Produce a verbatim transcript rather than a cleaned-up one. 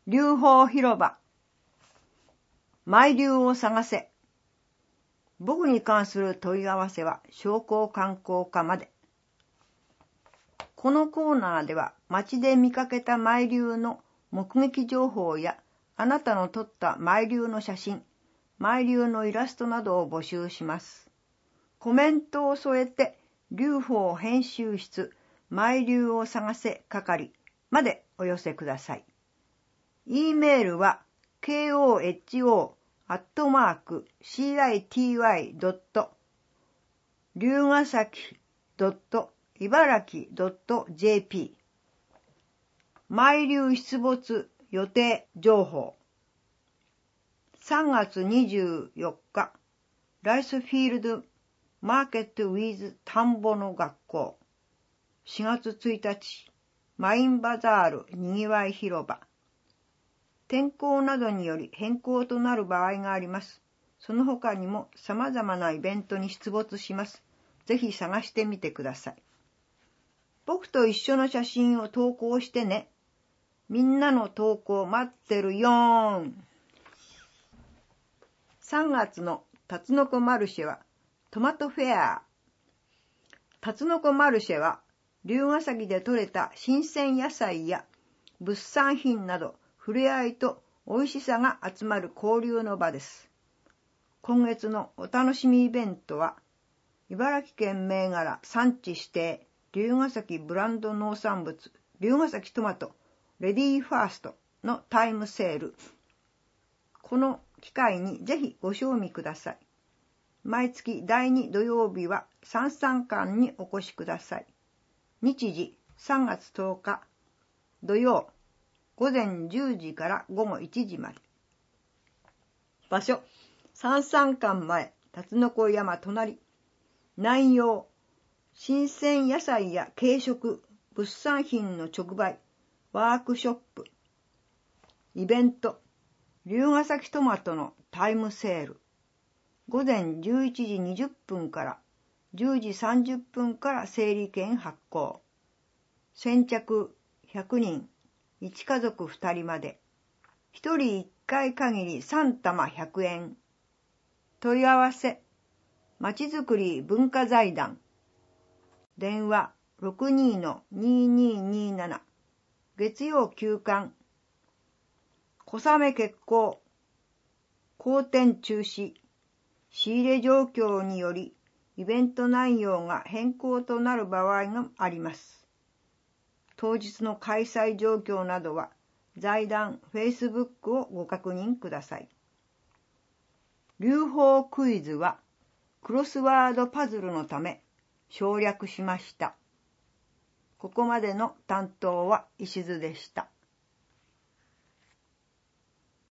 流法広場。マイ流を探せ。僕に関する問い合わせは商工観光課まで。このコーナーでは街で見かけたマイ流の目撃情報やあなたの撮ったマイ流の写真、マイ流のイラストなどを募集します。コメントを添えて流法編集室マイ流を探せ係までお寄せください。E メールは ケーオーエイチオー アットマーク シーアイティーワイ ドット 龍ヶ崎 ドット 茨城 ドット ジェーピー マイ流出没予定情報さんがつにじゅうよっかライスフィールドマーケットウィズ田んぼの学校しがつついたちマインバザールにぎわい広場天候などにより変更となる場合があります。その他にも様々なイベントに出没します。ぜひ探してみてください。僕と一緒の写真を投稿してね。みんなの投稿待ってるよーん。さんがつのタツノコマルシェはトマトフェア。タツノコマルシェは龍ヶ崎で採れた新鮮野菜や物産品など触れ合いと美味しさが集まる交流の場です。今月のお楽しみイベントは、茨城県銘柄産地指定龍ヶ崎ブランド農産物龍ヶ崎トマトレディーファーストのタイムセール。この機会にぜひご賞味ください。毎月だいに土曜日は三々館にお越しください。日時さんがつとおか土曜午前じゅうじから午後いちじまで。場所、三々館前、辰の子山隣。内容、新鮮野菜や軽食、物産品の直売、ワークショップ。イベント、龍ヶ崎トマトのタイムセール。午前じゅういちじにじゅっぷんからじゅうじさんじゅっぷんから整理券発行。先着ひゃくにん。いち家族ふたりまで。ひとりいっかい限りさんたまひゃくえん。問い合わせ。まちづくり文化財団。電話 ろくにーのにーにーにーなな。月曜休館。小雨決行。好転中止。仕入れ状況によりイベント内容が変更となる場合があります。当日の開催状況などは財団 Facebook をご確認ください。流法クイズはクロスワードパズルのため省略しました。ここまでの担当は石津でした。